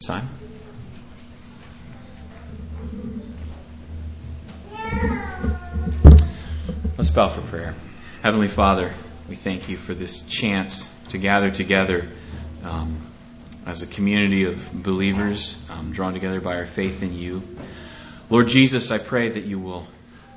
Simon? Let's bow for prayer. Heavenly Father, we thank you for this chance to gather together as a community of believers drawn together by our faith in you. Lord Jesus, I pray that you will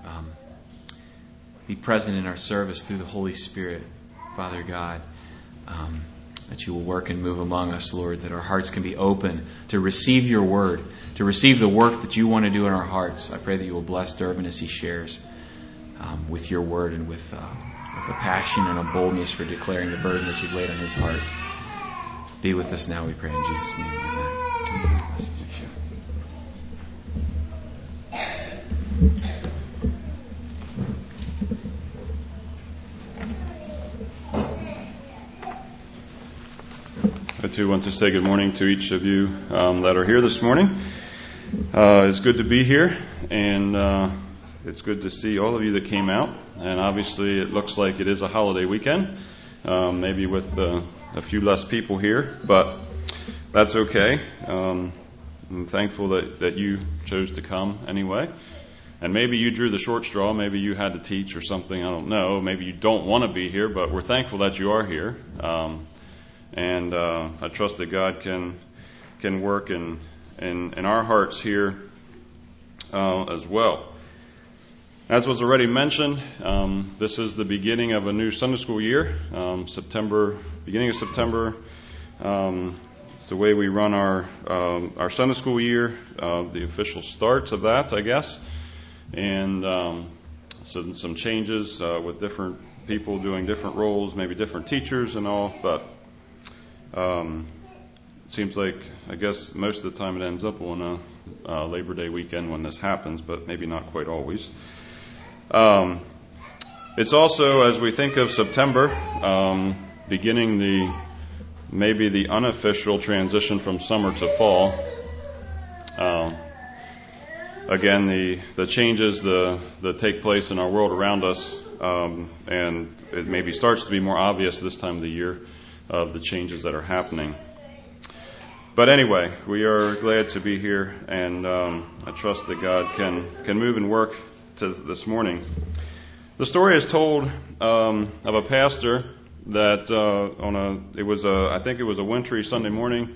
be present in our service through the Holy Spirit, Father God, that you will work and move among us, Lord, that our hearts can be open to receive your word, to receive the work that you want to do in our hearts. I pray that you will bless Durbin as he shares with your word and with a passion and a boldness for declaring the burden that you've laid on his heart. Be with us now, we pray in Jesus' name. Amen. Bless you. I too want to say good morning to each of you that are here this morning. It's good to be here, and it's good to see all of you that came out. And obviously it looks like it is a holiday weekend, maybe with a few less people here, but that's okay. I'm thankful that you chose to come anyway. And maybe you drew the short straw, maybe you had to teach or something, I don't know. Maybe you don't want to be here, but we're thankful that you are here. And I trust that God can work in our hearts here as well. As was already mentioned, this is the beginning of a new Sunday school year, beginning of September. It's the way we run our Sunday school year, the official start of that, I guess. And some changes with different people doing different roles, maybe different teachers and all, but it seems like, I guess, most of the time it ends up on a Labor Day weekend when this happens, but maybe not quite always. It's also, as we think of September, beginning maybe the unofficial transition from summer to fall. Again, the changes that take place in our world around us, and it maybe starts to be more obvious this time of the year of the changes that are happening. But anyway, we are glad to be here, and I trust that God can move and work this morning. The story is told of a pastor that I think it was a wintry Sunday morning.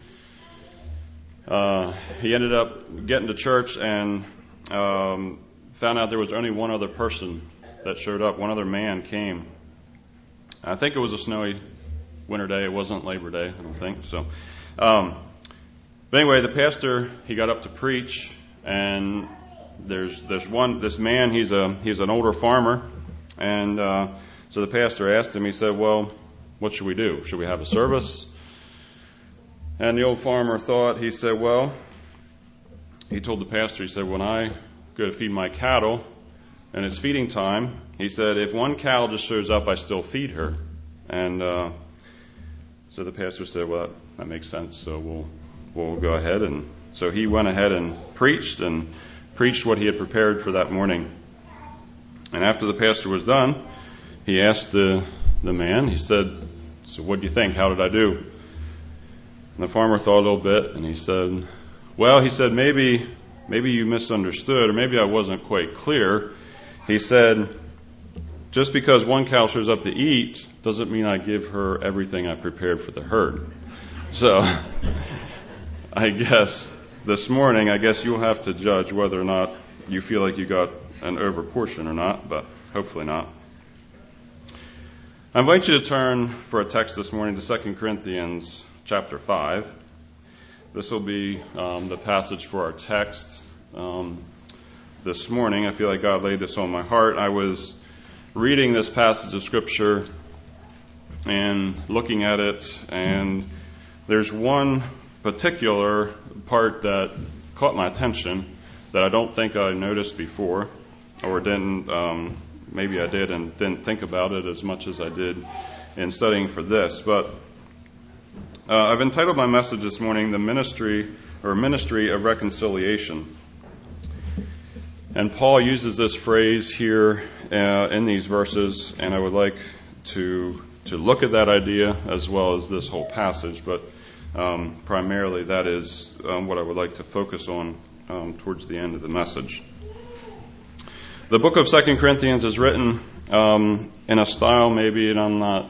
He ended up getting to church and found out there was only one other person that showed up. One other man came. I think it was a snowy winter day. It wasn't Labor Day, I don't think. So, but anyway, the pastor, he got up to preach, and there's this man. He's an older farmer, and so the pastor asked him. He said, "Well, what should we do? Should we have a service?" And the old farmer thought. He said, "Well," he told the pastor. He said, "When I go to feed my cattle, and it's feeding time," he said, "if one cow just shows up, I still feed her." And so the pastor said, "Well, that makes sense. So we'll go ahead." And so he went ahead and preached what he had prepared for that morning. And after the pastor was done, he asked the man, he said, "So what do you think? How did I do?" And the farmer thought a little bit, and he said, "Well," he said, maybe you misunderstood, or maybe I wasn't quite clear." He said, "Just because one cow shows up to eat doesn't mean I give her everything I prepared for the herd." So I guess this morning, you'll have to judge whether or not you feel like you got an over portion or not, but hopefully not. I invite you to turn for a text this morning to 2 Corinthians chapter 5. This will be the passage for our text this morning. I feel like God laid this on my heart. I was reading this passage of Scripture and looking at it, and there's one particular part that caught my attention that I don't think I noticed before, or didn't. Maybe I did and didn't think about it as much as I did in studying for this. But I've entitled my message this morning, "The Ministry of Reconciliation." And Paul uses this phrase here in these verses, and I would like to look at that idea as well as this whole passage. But primarily that is what I would like to focus on towards the end of the message. The book of 2 Corinthians is written in a style maybe, and I'm not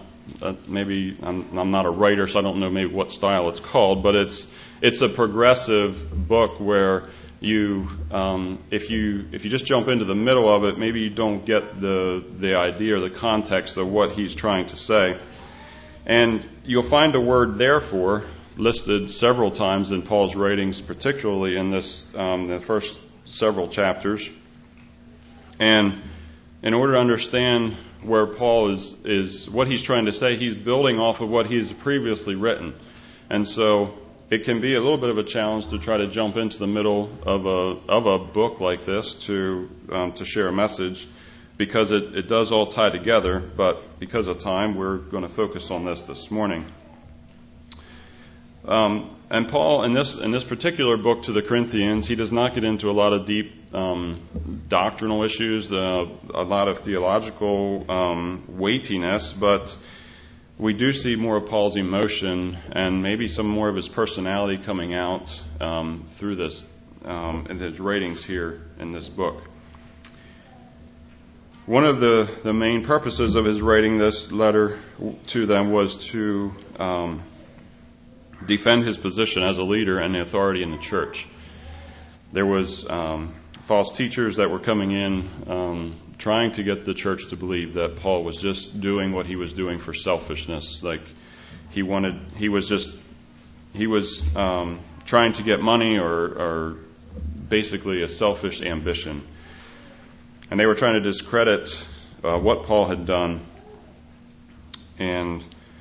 a writer, so I don't know maybe what style it's called, but it's a progressive book where you if you just jump into the middle of it, maybe you don't get the idea or the context of what he's trying to say. And you'll find the word therefore listed several times in Paul's writings, particularly in this the first several chapters. And in order to understand where Paul is what he's trying to say, he's building off of what he's previously written. And so it can be a little bit of a challenge to try to jump into the middle of a book like this to share a message, because it does all tie together. But because of time, we're going to focus on this morning. And Paul, in this particular book to the Corinthians, he does not get into a lot of deep doctrinal issues, a lot of theological weightiness, but we do see more of Paul's emotion and maybe some more of his personality coming out through this in his writings here in this book. One of the main purposes of his writing this letter to them was to defend his position as a leader and the authority in the church. There was false teachers that were coming in trying to get the church to believe that Paul was just doing what he was doing for selfishness, like he was trying to get money or basically a selfish ambition. And they were trying to discredit what Paul had done and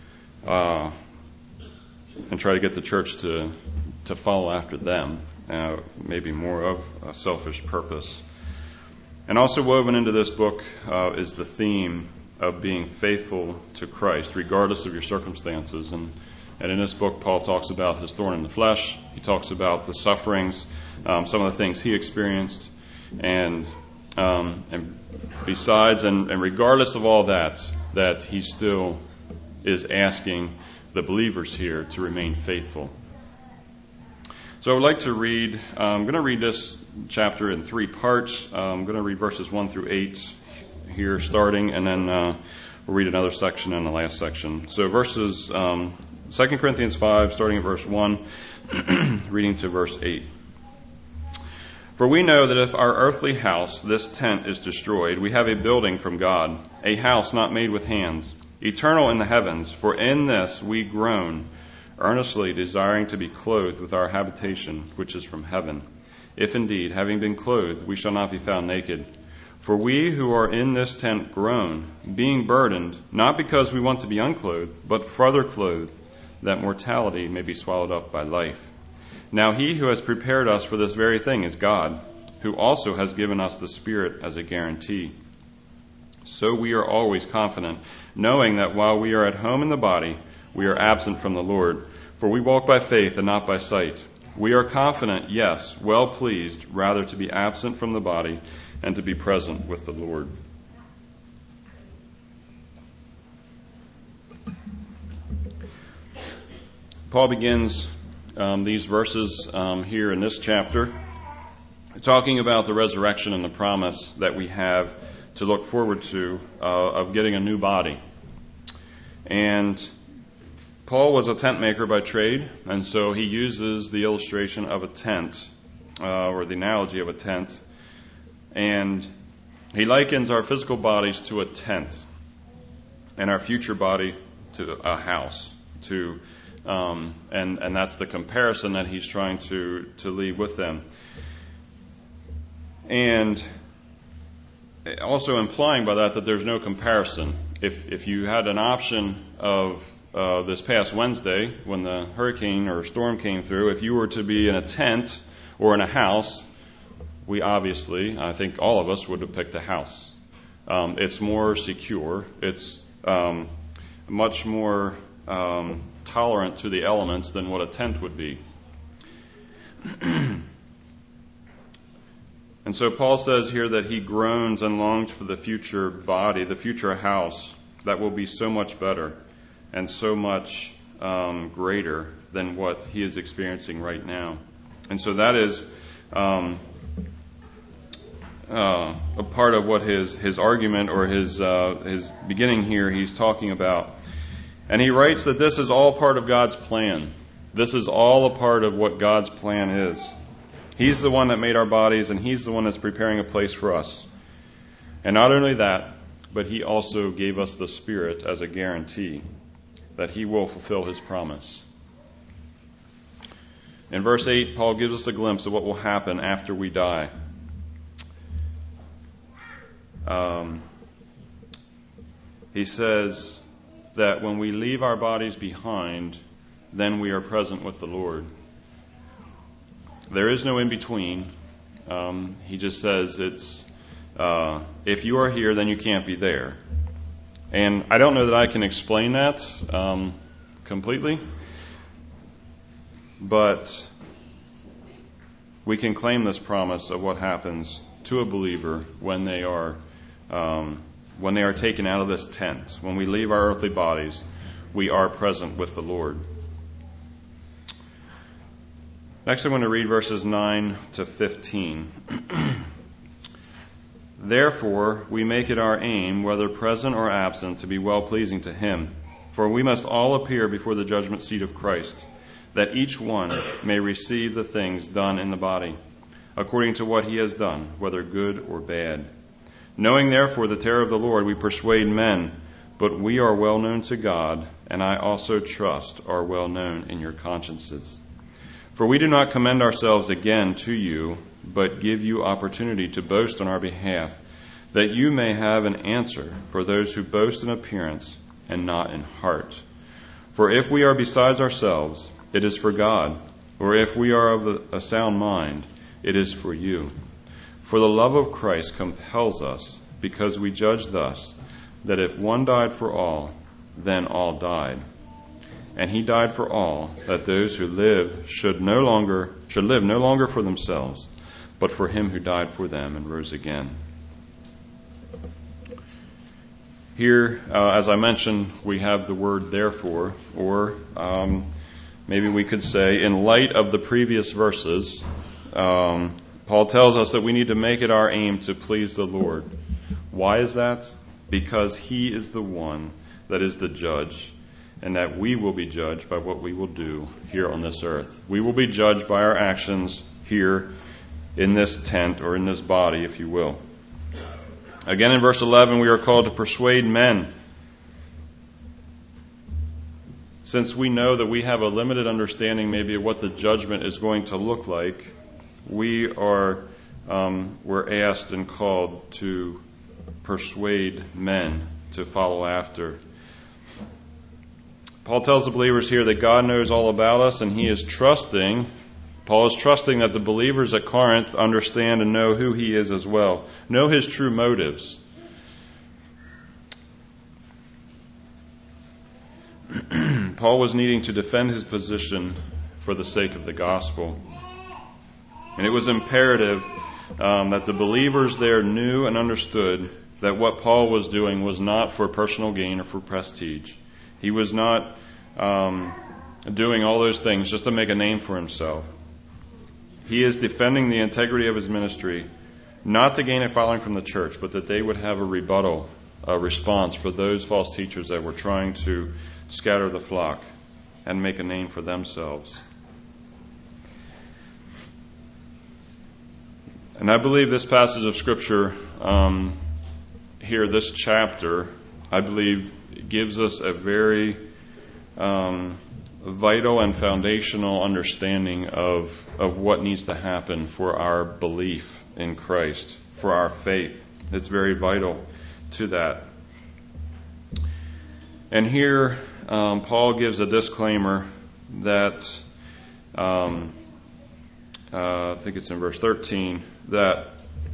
try to get the church to follow after them, maybe more of a selfish purpose. And also woven into this book is the theme of being faithful to Christ, regardless of your circumstances. And in this book, Paul talks about his thorn in the flesh. He talks about the sufferings, some of the things he experienced, and besides, and regardless of all that he still is asking the believers here to remain faithful. So I would like to read, I'm going to read this chapter in 3 parts. I'm going to read verses 1 through 8 here starting, and then we'll read another section in the last section. So verses 2 Corinthians 5, starting at verse 1, reading to verse 8. For we know that if our earthly house, this tent, is destroyed, we have a building from God, a house not made with hands, eternal in the heavens. For in this we groan, earnestly desiring to be clothed with our habitation, which is from heaven. If indeed, having been clothed, we shall not be found naked. For we who are in this tent groan, being burdened, not because we want to be unclothed, but further clothed, that mortality may be swallowed up by life. Now he who has prepared us for this very thing is God, who also has given us the Spirit as a guarantee. So we are always confident, knowing that while we are at home in the body, we are absent from the Lord. For we walk by faith and not by sight. We are confident, yes, well pleased, rather to be absent from the body and to be present with the Lord. Paul begins these verses here in this chapter talking about the resurrection and the promise that we have to look forward to of getting a new body. And Paul was a tent maker by trade, and so he uses the illustration of a tent, or the analogy of a tent, and he likens our physical bodies to a tent and our future body to a house, and that's the comparison that he's trying to leave with them. And also implying by that there's no comparison. If you had an option of this past Wednesday when the hurricane or storm came through, if you were to be in a tent or in a house, we obviously, I think all of us would have picked a house. It's more secure. It's much more tolerant to the elements than what a tent would be. And so Paul says here that he groans and longs for the future body, the future house that will be so much better and so much greater than what he is experiencing right now. And so that is a part of what his argument or his beginning here he's talking about. And he writes that this is all part of God's plan. This is all a part of what God's plan is. He's the one that made our bodies, and he's the one that's preparing a place for us. And not only that, but he also gave us the Spirit as a guarantee that he will fulfill his promise. In verse 8, Paul gives us a glimpse of what will happen after we die. He says that when we leave our bodies behind, then we are present with the Lord. There is no in-between. He just says it's if you are here, then you can't be there. And I don't know that I can explain that completely, but we can claim this promise of what happens to a believer when they are taken out of this tent. When we leave our earthly bodies, we are present with the Lord. Next, I'm going to read verses 9 to 15. Therefore, we make it our aim, whether present or absent, to be well-pleasing to him. For we must all appear before the judgment seat of Christ, that each one may receive the things done in the body, according to what he has done, whether good or bad. Knowing therefore the terror of the Lord, we persuade men, but we are well known to God, and I also trust are well known in your consciences. For we do not commend ourselves again to you, but give you opportunity to boast on our behalf, that you may have an answer for those who boast in appearance and not in heart. For if we are besides ourselves, it is for God, or if we are of a sound mind, it is for you. For the love of Christ compels us, because we judge thus, that if one died for all, then all died. And he died for all, that those who live should live no longer for themselves, but for him who died for them and rose again. Here, as I mentioned, we have the word therefore, or maybe we could say, in light of the previous verses, Paul tells us that we need to make it our aim to please the Lord. Why is that? Because he is the one that is the judge, and that we will be judged by what we will do here on this earth. We will be judged by our actions here in this tent, or in this body, if you will. Again, in verse 11, we are called to persuade men. Since we know that we have a limited understanding maybe of what the judgment is going to look like, we're asked and called to persuade men to follow after. Paul tells the believers here that God knows all about us, and Paul is trusting that the believers at Corinth understand and know who he is as well, know his true motives. Paul was needing to defend his position for the sake of the gospel. And it was imperative that the believers there knew and understood that what Paul was doing was not for personal gain or for prestige. He was not doing all those things just to make a name for himself. He is defending the integrity of his ministry, not to gain a following from the church, but that they would have a rebuttal, a response for those false teachers that were trying to scatter the flock and make a name for themselves. And I believe this passage of Scripture here, this chapter, I believe gives us a very vital and foundational understanding of what needs to happen for our belief in Christ, for our faith. It's very vital to that. And here, Paul gives a disclaimer that, I think it's in verse 13, that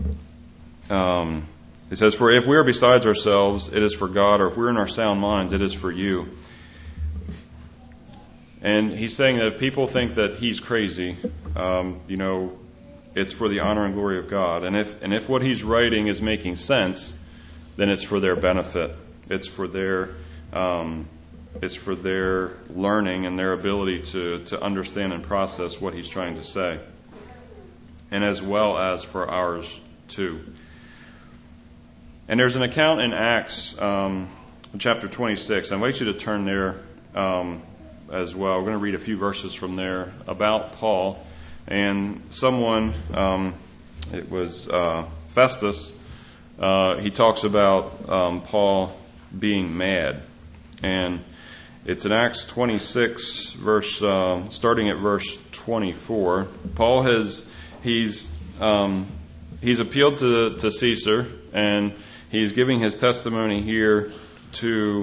it says, "For if we are besides ourselves, it is for God, or if we're in our sound minds, it is for you." And he's saying that if people think that he's crazy, it's for the honor and glory of God. And if what he's writing is making sense, then it's for their benefit. It's for their It's for their learning and their ability to understand and process what he's trying to say. And as well as for ours too. And there's an account in Acts chapter 26. I invite you to turn there as well. We're going to read a few verses from there about Paul. And someone, it was Festus, he talks about Paul being mad. And it's in Acts 26, starting at verse 24. Paul he's appealed to Caesar, and he's giving his testimony here to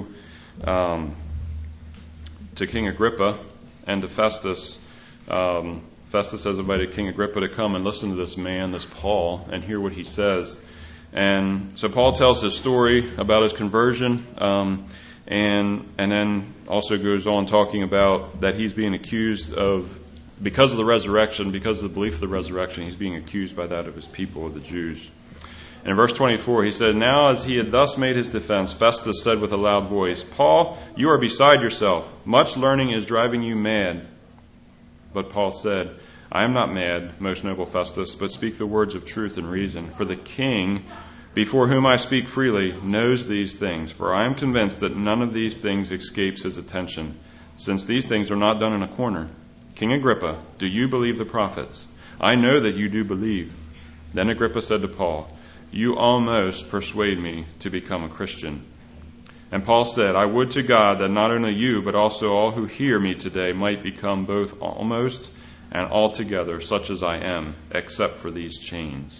King Agrippa and to Festus. Festus has invited King Agrippa to come and listen to this man, this Paul, and hear what he says. And so Paul tells his story about his conversion, and then also goes on talking about that he's being accused of, because of the resurrection, because of the belief of the resurrection, he's being accused by that of his people, of the Jews. And in verse 24, he said, "Now as he had thus made his defense, Festus said with a loud voice, 'Paul, you are beside yourself. Much learning is driving you mad.' But Paul said, 'I am not mad, most noble Festus, but speak the words of truth and reason. For the king, before whom I speak freely, knows these things. For I am convinced that none of these things escapes his attention, since these things are not done in a corner. King Agrippa, do you believe the prophets? I know that you do believe.' Then Agrippa said to Paul, 'You almost persuade me to become a Christian.' And Paul said, 'I would to God that not only you, but also all who hear me today might become both almost and altogether such as I am, except for these chains.'"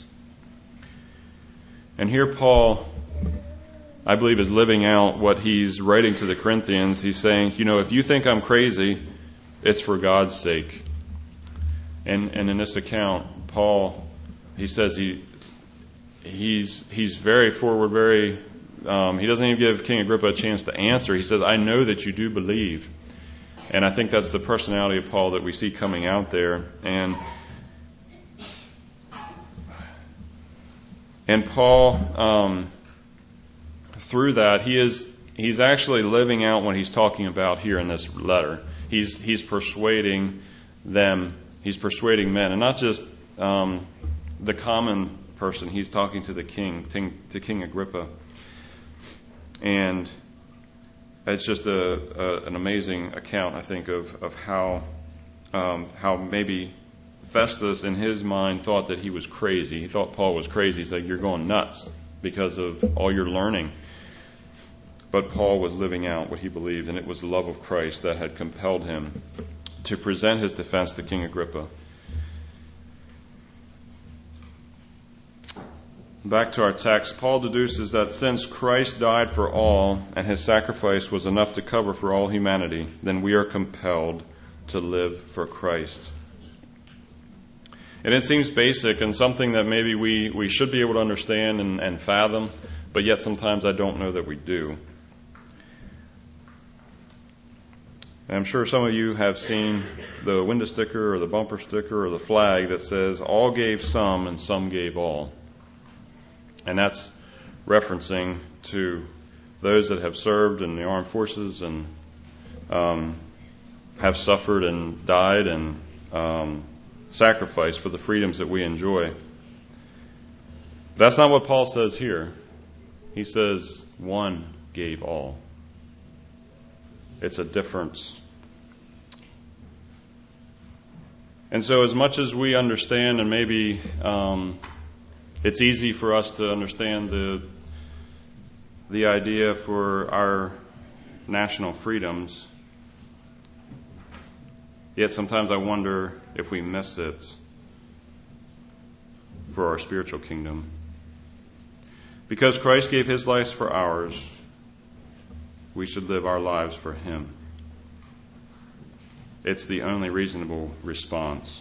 And here Paul, I believe, is living out what he's writing to the Corinthians. He's saying, if you think I'm crazy, it's for God's sake. And in this account, Paul, he says he's very forward, he doesn't even give King Agrippa a chance to answer. He says, "I know that you do believe." And I think that's the personality of Paul that we see coming out there. And Paul, through that, he's actually living out what he's talking about here in this letter. He's persuading them. He's persuading men, and not just the common person. He's talking to the king, to King Agrippa. And it's just an amazing account, I think, of how maybe Festus, in his mind, thought that he was crazy. He thought Paul was crazy. He's like, "You're going nuts because of all your learning." But Paul was living out what he believed, and it was the love of Christ that had compelled him to present his defense to King Agrippa. Back to our text, Paul deduces that since Christ died for all and his sacrifice was enough to cover for all humanity, then we are compelled to live for Christ. And it seems basic and something that maybe we should be able to understand and fathom, but yet sometimes I don't know that we do. And I'm sure some of you have seen the window sticker or the bumper sticker or the flag that says, "All gave some and some gave all." And that's referencing to those that have served in the armed forces and have suffered and died and sacrificed for the freedoms that we enjoy. That's not what Paul says here. He says one gave all. It's a difference. And so as much as we understand, and maybe it's easy for us to understand the idea for our national freedoms, yet sometimes I wonder if we miss it for our spiritual kingdom. Because Christ gave his life for ours, we should live our lives for him. It's the only reasonable response.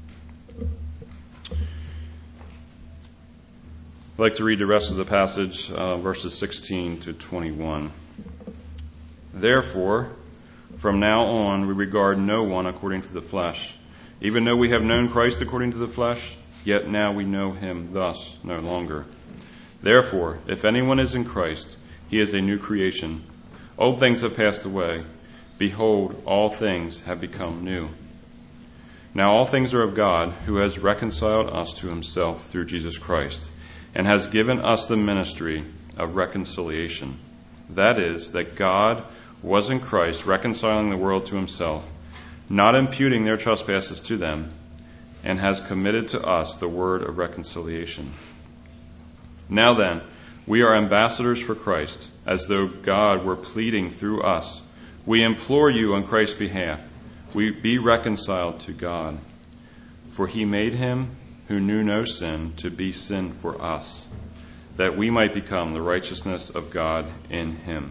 I'd like to read the rest of the passage, verses 16 to 21. "Therefore, from now on, we regard no one according to the flesh. Even though we have known Christ according to the flesh, yet now we know him thus no longer. Therefore, if anyone is in Christ, he is a new creation. Old things have passed away. Behold, all things have become new. Now all things are of God, who has reconciled us to himself through Jesus Christ, and has given us the ministry of reconciliation. That is, that God was in Christ reconciling the world to himself, not imputing their trespasses to them, and has committed to us the word of reconciliation. Now then, we are ambassadors for Christ, as though God were pleading through us. We implore you on Christ's behalf, we be reconciled to God. For he made him who knew no sin to be sin for us, that we might become the righteousness of God in him.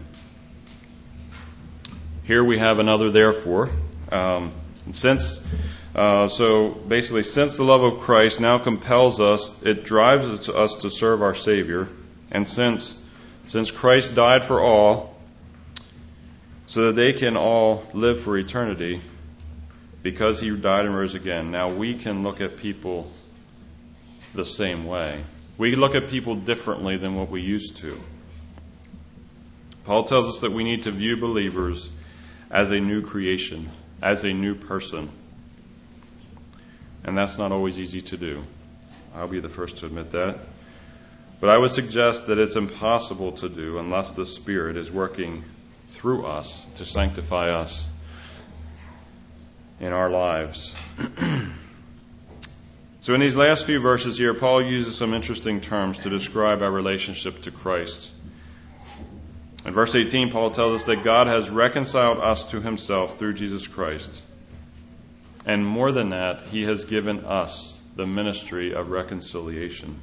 Here we have another therefore. Since the love of Christ now compels us, it drives us to serve our Savior, and since Christ died for all, so that they can all live for eternity, because he died and rose again, now we can look at people the same way. We look at people differently than what we used to. Paul tells us that we need to view believers as a new creation, as a new person. And that's not always easy to do. I'll be the first to admit that. But I would suggest that it's impossible to do unless the Spirit is working through us to sanctify us in our lives. So in these last few verses here, Paul uses some interesting terms to describe our relationship to Christ. In verse 18, Paul tells us that God has reconciled us to himself through Jesus Christ. And more than that, he has given us the ministry of reconciliation.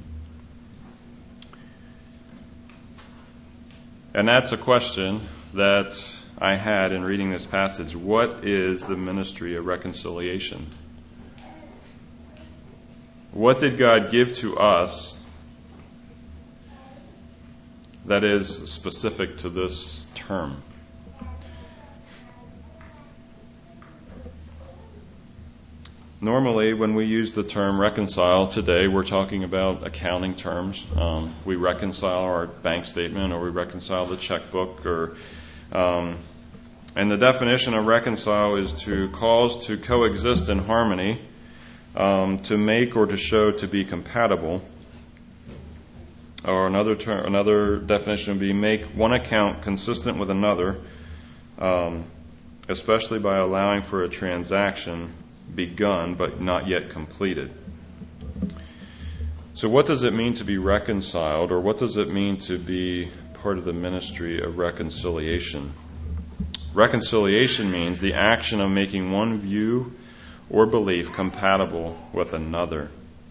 And that's a question that I had in reading this passage. What is the ministry of reconciliation? What did God give to us that is specific to this term? Normally, when we use the term reconcile today, we're talking about accounting terms. We reconcile our bank statement, or we reconcile the checkbook, and the definition of reconcile is to cause to coexist in harmony, to make or to show to be compatible. Or another definition would be make one account consistent with another, especially by allowing for a transaction begun but not yet completed. So what does it mean to be reconciled, or what does it mean to be part of the ministry of reconciliation? Reconciliation means the action of making one view or belief compatible with another.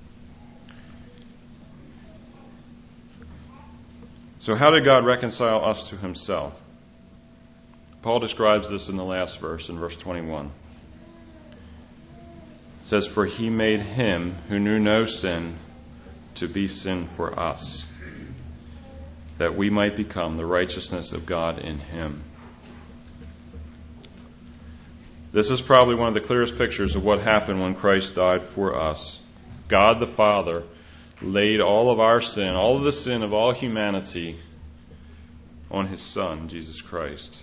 So how did God reconcile us to himself? Paul describes this in the last verse, in verse 21. It says, for he made him who knew no sin to be sin for us, that we might become the righteousness of God in him. This is probably one of the clearest pictures of what happened when Christ died for us. God the Father laid all of our sin, all of the sin of all humanity, on his Son, Jesus Christ,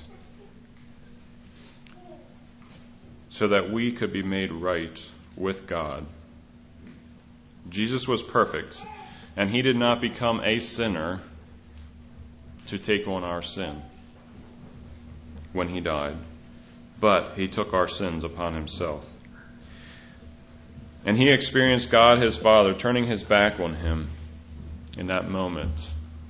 so that we could be made right with God. Jesus was perfect, and he did not become a sinner to take on our sin when he died, but he took our sins upon himself. And he experienced God, his Father, turning his back on him in that moment.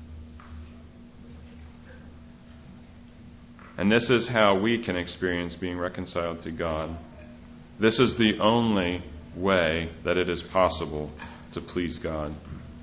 And this is how we can experience being reconciled to God. This is the only way that it is possible to please God.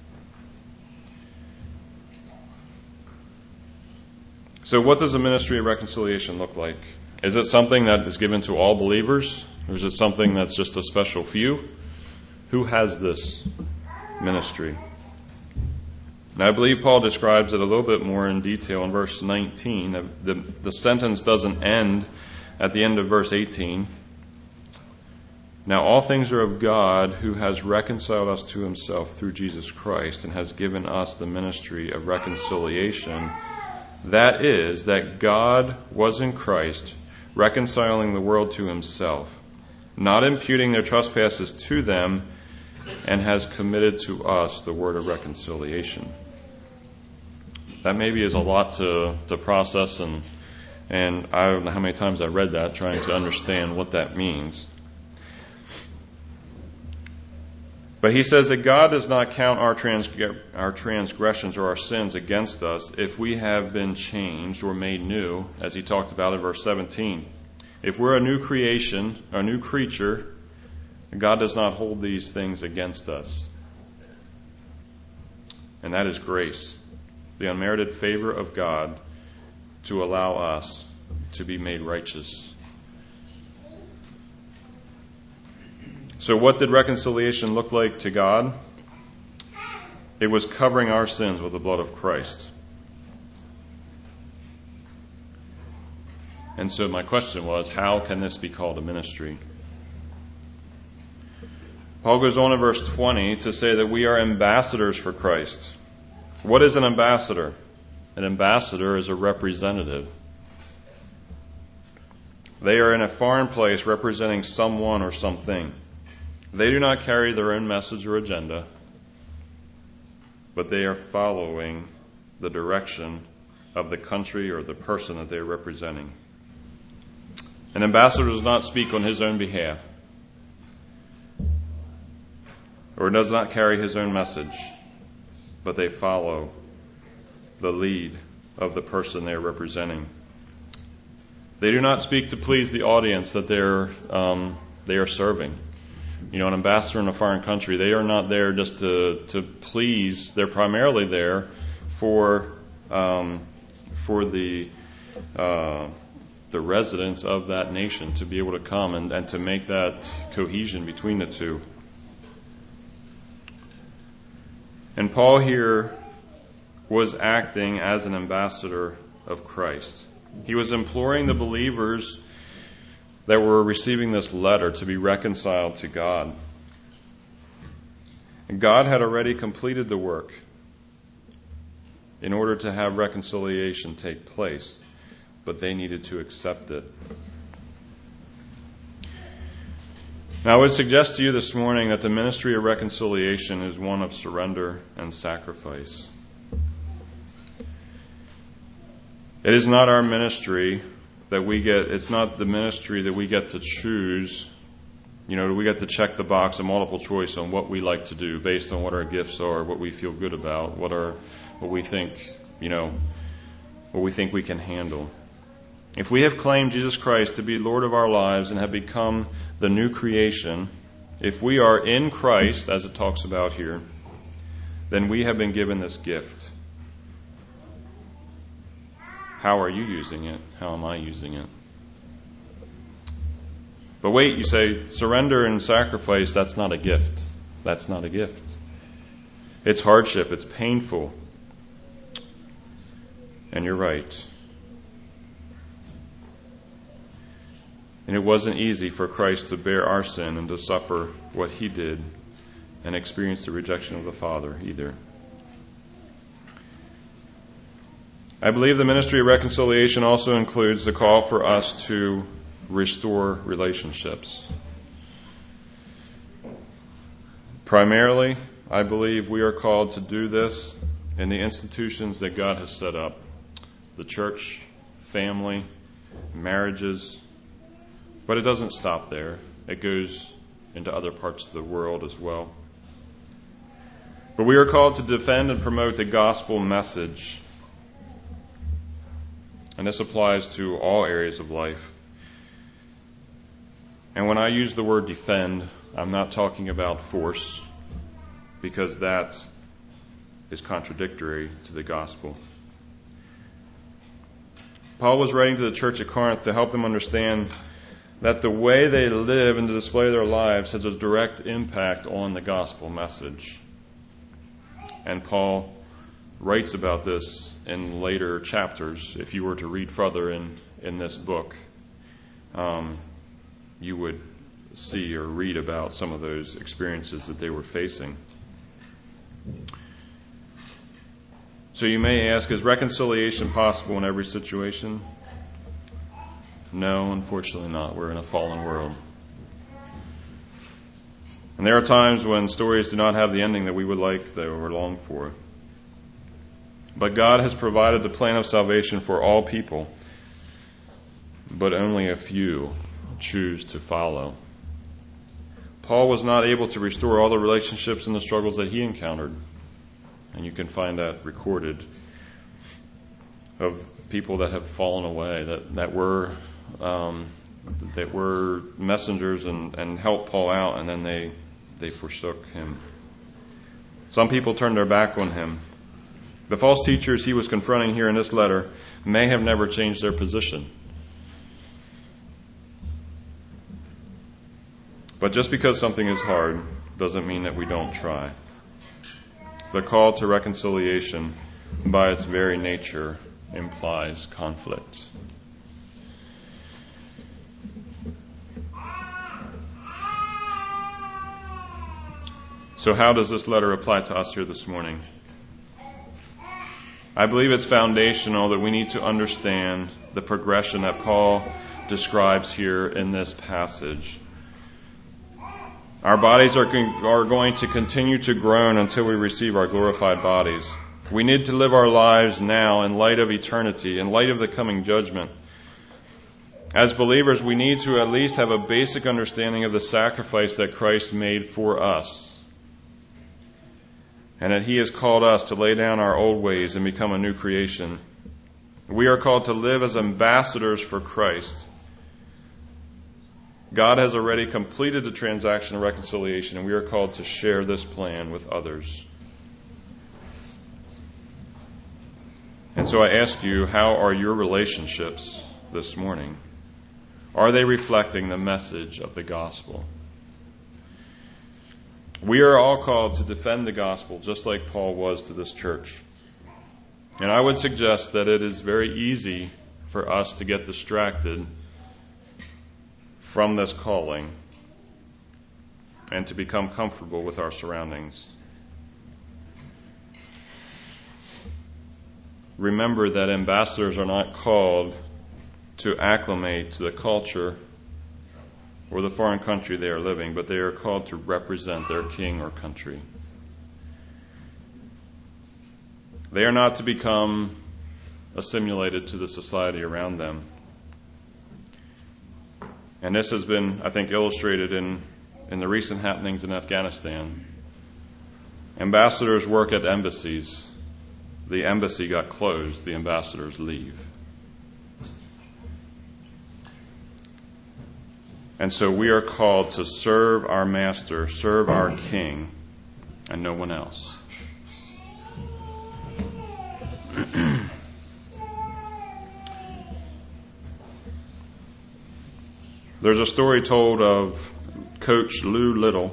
So what does the ministry of reconciliation look like? Is it something that is given to all believers? Or is it something that's just a special few? Who has this ministry? And I believe Paul describes it a little bit more in detail in verse 19. The sentence doesn't end at the end of verse 18. Now all things are of God, who has reconciled us to himself through Jesus Christ, and has given us the ministry of reconciliation. That is, that God was in Christ, reconciling the world to himself, not imputing their trespasses to them, and has committed to us the word of reconciliation. That maybe is a lot to process, and I don't know how many times I read that trying to understand what that means. But he says that God does not count our transgressions or our sins against us if we have been changed or made new, as he talked about in verse 17. If we're a new creation, a new creature, God does not hold these things against us. And that is grace, the unmerited favor of God to allow us to be made righteous. So what did reconciliation look like to God? It was covering our sins with the blood of Christ. And so my question was, how can this be called a ministry? Paul goes on in verse 20 to say that we are ambassadors for Christ. What is an ambassador? An ambassador is a representative. They are in a foreign place representing someone or something. They do not carry their own message or agenda, but they are following the direction of the country or the person that they are representing. An ambassador does not speak on his own behalf, or does not carry his own message, but they follow the lead of the person they are representing. They do not speak to please the audience that they are serving. You know, an ambassador in a foreign country, they are not there just to please. They're primarily there for the residents of that nation to be able to come and to make that cohesion between the two. And Paul here was acting as an ambassador of Christ. He was imploring the believers that were receiving this letter to be reconciled to God. And God had already completed the work in order to have reconciliation take place, but they needed to accept it. Now, I would suggest to you this morning that the ministry of reconciliation is one of surrender and sacrifice. It is not our ministry that we get, it's not the ministry that we get to choose. You know, we get to check the box, a multiple choice on what we like to do based on what our gifts are, what we feel good about, what we think, what we think we can handle. If we have claimed Jesus Christ to be Lord of our lives and have become the new creation, if we are in Christ, as it talks about here, then we have been given this gift. How are you using it? How am I using it? But wait, you say, surrender and sacrifice, that's not a gift. That's not a gift. It's hardship. It's painful. And you're right. And it wasn't easy for Christ to bear our sin and to suffer what he did and experience the rejection of the Father either. I believe the ministry of reconciliation also includes the call for us to restore relationships. Primarily, I believe we are called to do this in the institutions that God has set up. The church, family, marriages. But it doesn't stop there. It goes into other parts of the world as well. But we are called to defend and promote the gospel message. And this applies to all areas of life. And when I use the word defend, I'm not talking about force, because that is contradictory to the gospel. Paul was writing to the church at Corinth to help them understand that the way they live and to display their lives has a direct impact on the gospel message. And Paul writes about this in later chapters. If you were to read further in this book, you would see or read about some of those experiences that they were facing. So you may ask, is reconciliation possible in every situation? No, unfortunately not. We're in a fallen world. And there are times when stories do not have the ending that we would like, that we long for. But God has provided the plan of salvation for all people, but only a few choose to follow. Paul was not able to restore all the relationships and the struggles that he encountered. And you can find that recorded of people that have fallen away, that were messengers and helped Paul out, and then they forsook him. Some people turned their back on him. The false teachers he was confronting here in this letter may have never changed their position. But just because something is hard doesn't mean that we don't try. The call to reconciliation, by its very nature, implies conflict. So how does this letter apply to us here this morning? I believe it's foundational that we need to understand the progression that Paul describes here in this passage. Our bodies are going to continue to groan until we receive our glorified bodies. We need to live our lives now in light of eternity, in light of the coming judgment. As believers, we need to at least have a basic understanding of the sacrifice that Christ made for us, and that He has called us to lay down our old ways and become a new creation. We are called to live as ambassadors for Christ. God has already completed the transaction of reconciliation, and we are called to share this plan with others. And so I ask you, how are your relationships this morning? Are they reflecting the message of the gospel? We are all called to defend the gospel, just like Paul was to this church. And I would suggest that it is very easy for us to get distracted from this calling and to become comfortable with our surroundings. Remember that ambassadors are not called to acclimate to the culture or the foreign country they are living, but they are called to represent their king or country. They are not to become assimilated to the society around them. And this has been, I think, illustrated in the recent happenings in Afghanistan. Ambassadors work at embassies. The embassy got closed. The ambassadors leave. And so we are called to serve our master, serve our king, and no one else. There's a story told of Coach Lou Little.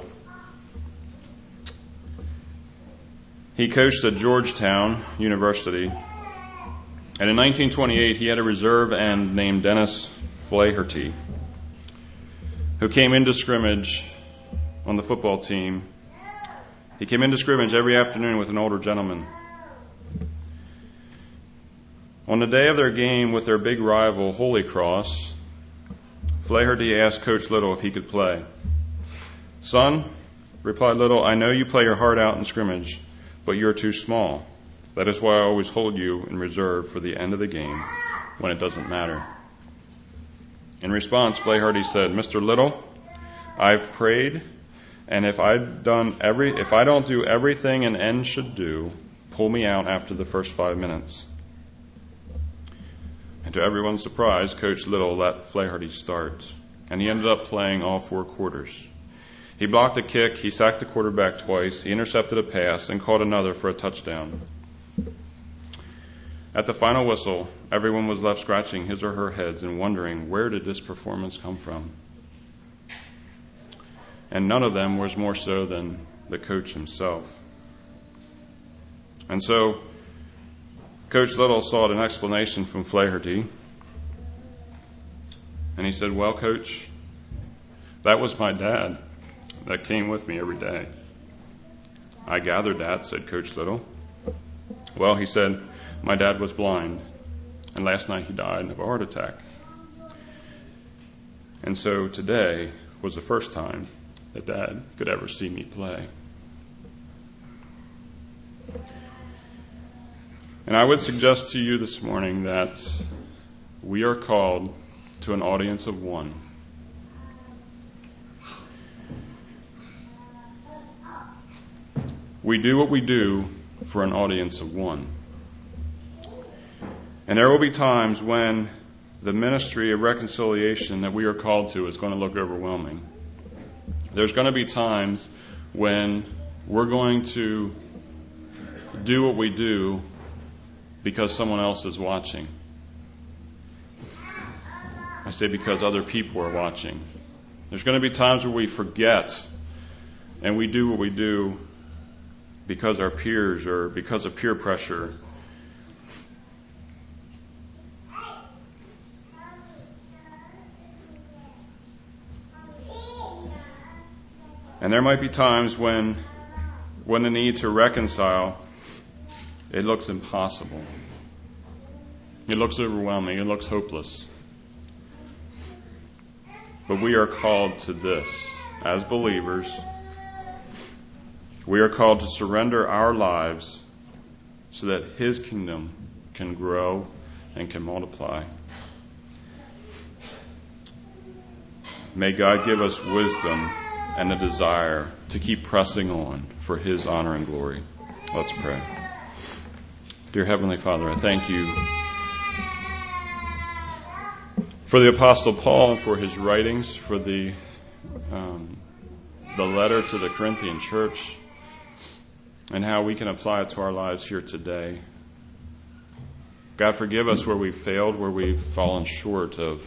He coached at Georgetown University, and in 1928 he had a reserve end named Dennis Flaherty, who came into scrimmage on the football team. He came into scrimmage every afternoon with an older gentleman. On the day of their game with their big rival, Holy Cross, Flaherty asked Coach Little if he could play. "Son," replied Little, "I know you play your heart out in scrimmage, but you're too small. That is why I always hold you in reserve for the end of the game when it doesn't matter." In response, Flaherty said, "Mr. Little, I've prayed, and if I don't do everything an end should do, pull me out after the first 5 minutes." And to everyone's surprise, Coach Little let Flaherty start, and he ended up playing all 4 quarters. He blocked a kick, he sacked the quarterback twice, he intercepted a pass, and caught another for a touchdown. At the final whistle, everyone was left scratching his or her heads and wondering, where did this performance come from? And none of them was more so than the coach himself. And so Coach Little sought an explanation from Flaherty. And he said, "Well, Coach, that was my dad that came with me every day." "I gathered that," said Coach Little. Well, he said, my dad was blind, and last night he died of a heart attack. And so today was the first time that Dad could ever see me play. And I would suggest to you this morning that we are called to an audience of one. We do what we do for an audience of one. And there will be times when the ministry of reconciliation that we are called to is going to look overwhelming. There's going to be times when we're going to do what we do because someone else is watching. I say because other people are watching. There's going to be times where we forget and we do what we do because our peers or because of peer pressure. And there might be times when the need to reconcile, it looks impossible. It looks overwhelming. It looks hopeless. But we are called to this as believers. We are called to surrender our lives so that His kingdom can grow and can multiply. May God give us wisdom and a desire to keep pressing on for His honor and glory. Let's pray. Dear Heavenly Father, I thank you for the Apostle Paul and for his writings, for the letter to the Corinthian church, and how we can apply it to our lives here today. God, forgive us where we've failed, where we've fallen short of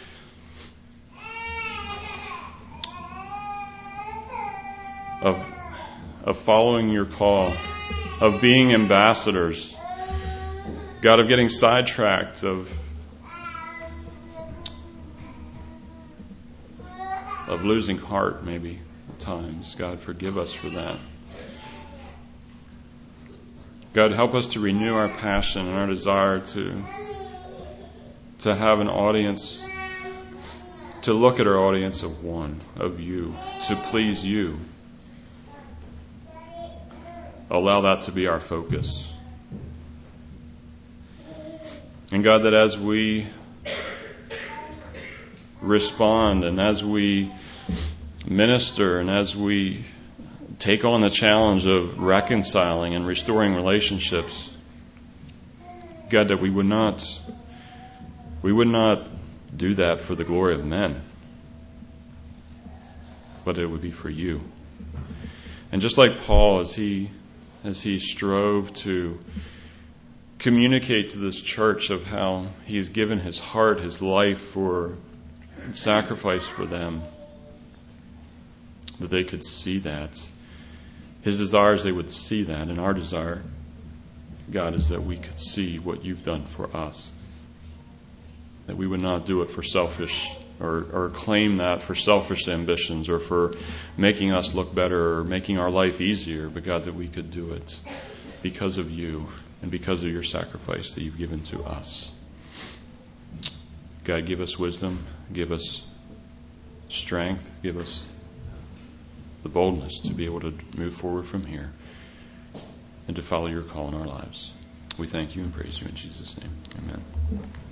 following your call, of being ambassadors, God, of getting sidetracked, of losing heart maybe at times. God, forgive us for that. God, help us to renew our passion and our desire to have an audience, to look at our audience of one, of you, to please you. Allow that to be our focus. And God, that as we respond and as we minister and as we take on the challenge of reconciling and restoring relationships, God, that we would not do that for the glory of men, but it would be for you. And just like Paul, as he strove to communicate to this church of how he's given his heart, his life for sacrifice for them, that they could see that. His desire is they would see that, and our desire, God, is that we could see what you've done for us. That we would not do it for selfish or claim that for selfish ambitions or for making us look better or making our life easier, but God, that we could do it because of you and because of your sacrifice that you've given to us. God, give us wisdom, give us strength, give us the boldness to be able to move forward from here and to follow your call in our lives. We thank you and praise you in Jesus' name. Amen.